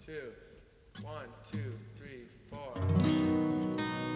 two. 1, 2, 3, 4.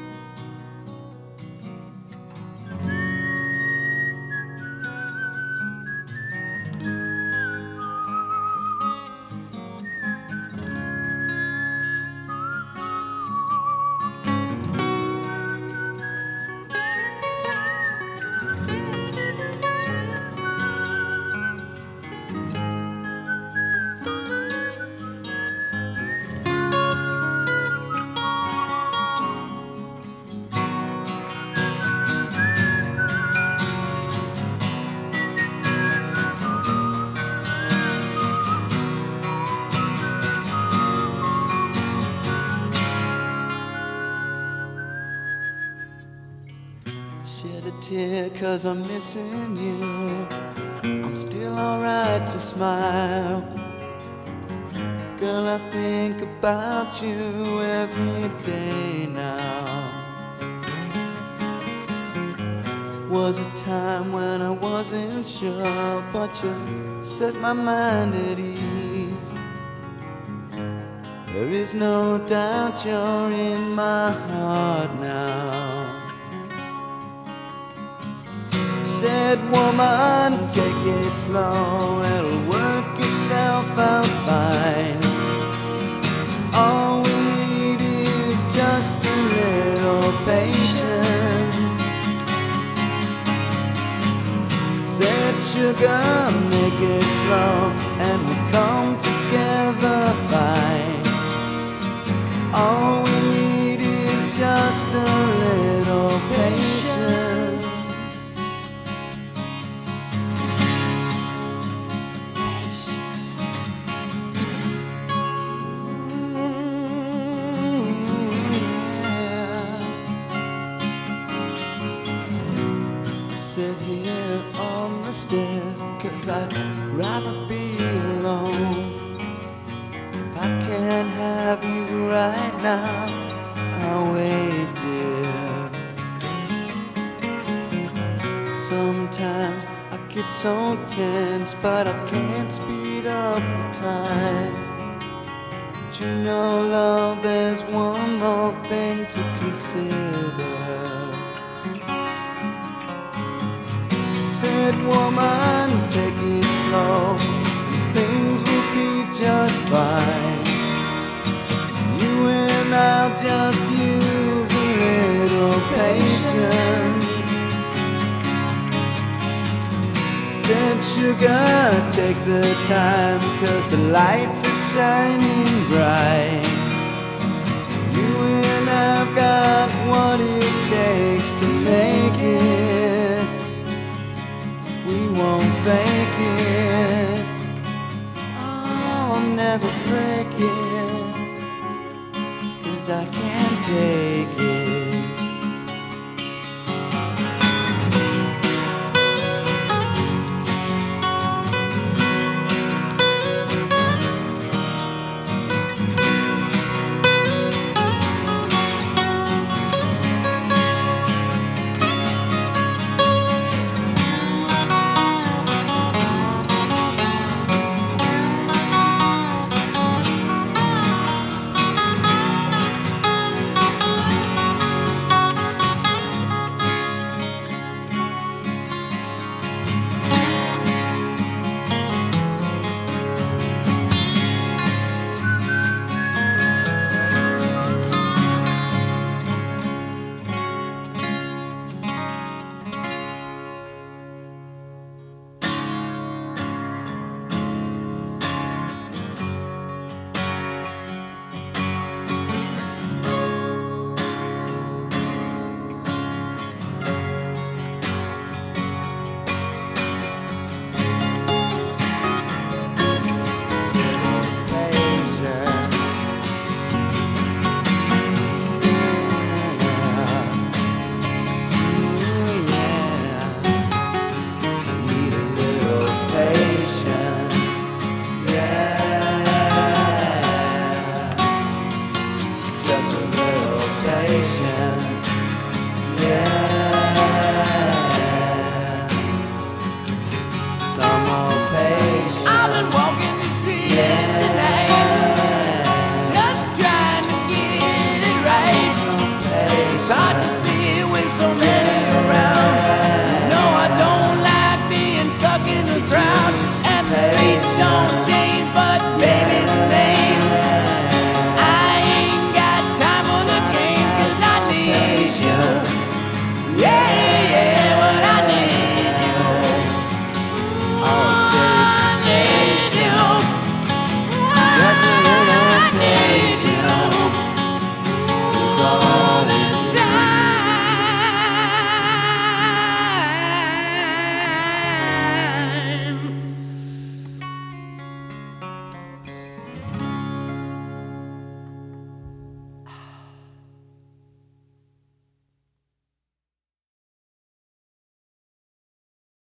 Shed a tear 'cause I'm missing you. I'm still alright to smile. Girl, I think about you every day now. Was a time when I wasn't sure, but you set my mind at ease. There is no doubt you're in my heart now. Said, woman, take it slow, it'll work itself out fine. All we need is just a little patience. Said, sugar, make it slow, and we'll come together fine. All we need is just a little patience. Sit here on the stairs 'cause I'd rather be alone. If I can't have you right now, I'll wait there. Sometimes I get so tense, but I can't speed up the time. But you know, love, there's one more thing to consider. Said, woman, take it slow, things will be just fine. You and I'll just use a little patience. Said, sugar, take the time, 'cause the lights are shining bright. You and I've got what it takes to make it. We won't fake it, I'll never break it, 'cause I can't take it.